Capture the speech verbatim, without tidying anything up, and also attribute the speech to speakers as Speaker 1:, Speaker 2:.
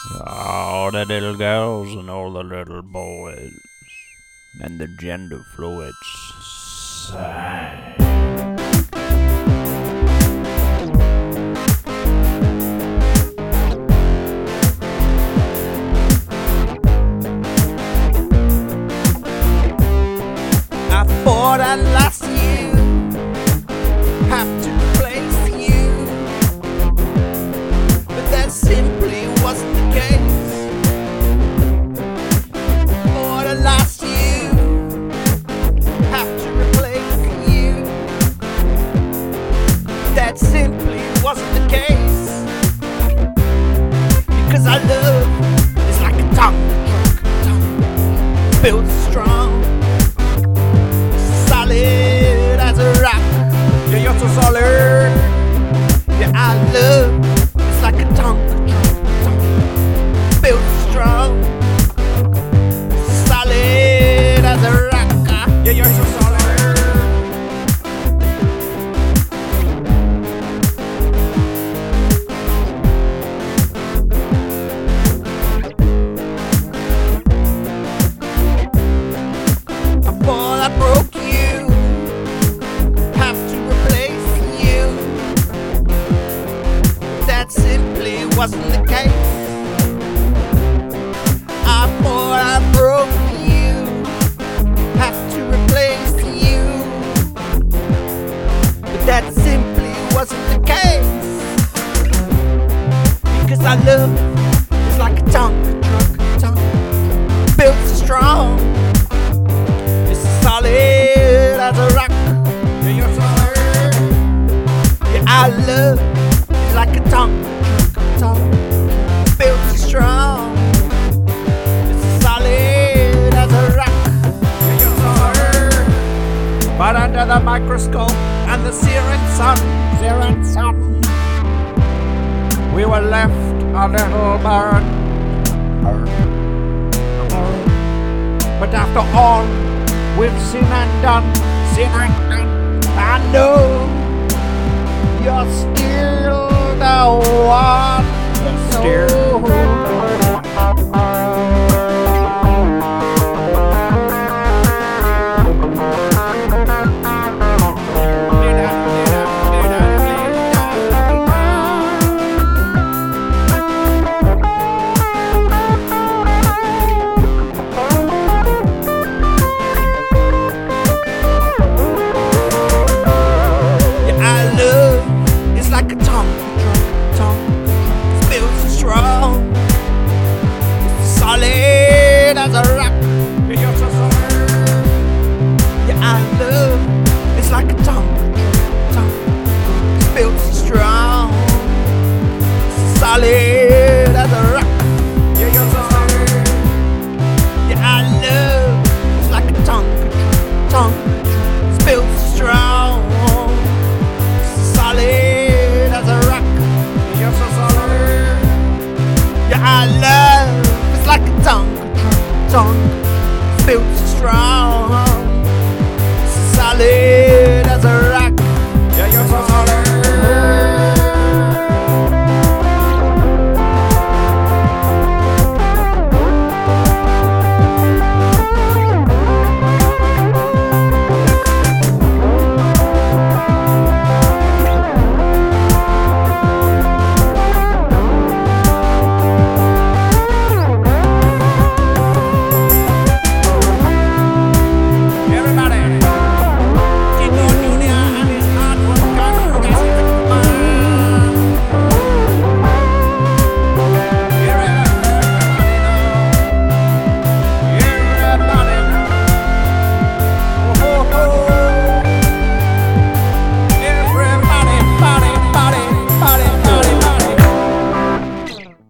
Speaker 1: All the little girls and all the little boys and the gender fluids sigh.
Speaker 2: I thought I lost you, have to replace you, but that simply wasn't the case. Thought I lost you, have to replace you, that simply wasn't the case. Because our love is like a tongue truck, built strong, solid as a rock. Yeah, you're so solid. Yeah, our love is like a tongue truck, built strong, solid as a rock. Yeah, you're so solid. I thought I broke you, have to replace you. That simply wasn't the case. I thought I broke you, have to replace you, but that simply wasn't the case. Because our love is like a tongue truck, tongue built so strong, it's solid as a rock. Yeah, you're so solid. Yeah, our love is like a tongue truck, tongue built so strong, it's solid as a rock. Yeah, you're so solid. But under the microscope and the searing sun, searing sun, we were left a little burned. But after all we've seen and done, seen and done, I know you're still the one. You're still the like a tongue truck, tongue built so strong, it's solid as a rock. Yeah, you're so solid. Yeah, I love it's like a tongue truck, tongue built so strong, it's solid